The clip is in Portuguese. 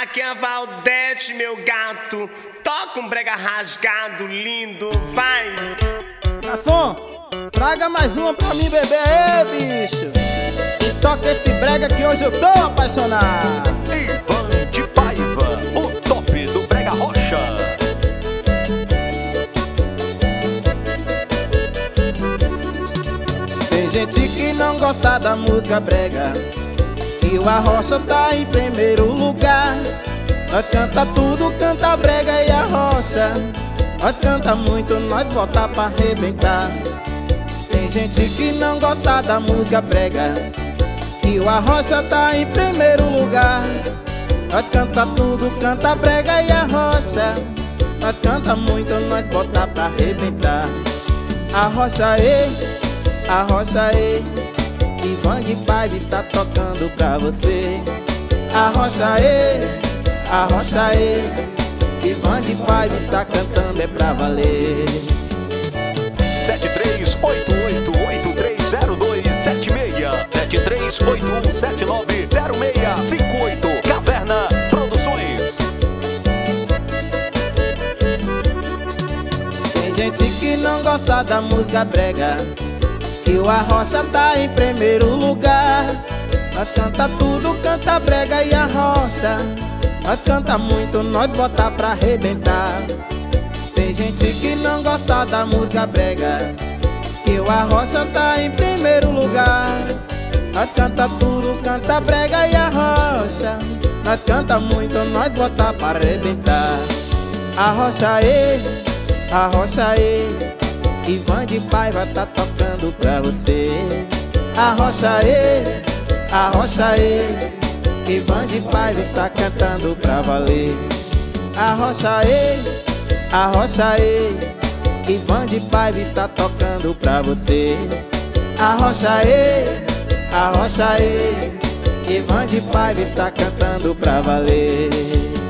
Aqui é a Valdete, meu gato. Toca um brega rasgado, lindo, vai. Garçom, traga mais uma pra mim beber aí, bicho. E toca esse brega que hoje eu tô apaixonado. Ivan de Paiva, o top do brega rocha. Tem gente que não gosta da música brega, e o Arrocha tá em primeiro lugar. Nós canta tudo, canta brega e Arrocha. Nós canta muito, nós bota pra arrebentar. Tem gente que não gosta da música brega, e o Arrocha tá em primeiro lugar. Nós canta tudo, canta brega e Arrocha. Nós canta muito, nós bota pra arrebentar. Arrocha Arrocha Ivan de Paiva tá tocando pra você. Arrocha Ivan de Paiva tá cantando é pra valer. 7381830276 7381790658 Caverna Produções. Tem gente que não gosta da música brega, e o Arrocha tá em primeiro lugar. Nós canta tudo, canta brega e Arrocha. Nós canta muito, nós bota pra arrebentar. Tem gente que não gosta da música brega, e o Arrocha tá em primeiro lugar. Nós canta tudo, canta brega e Arrocha. Nós canta muito, nós bota pra arrebentar. Arrocha Ivan de Paiva tá tocando pra você. Arrocha Ivan de Paiva tá cantando pra valer. Arrocha Ivan de Paiva tá tocando pra você. Arrocha Ivan de Paiva tá cantando pra valer.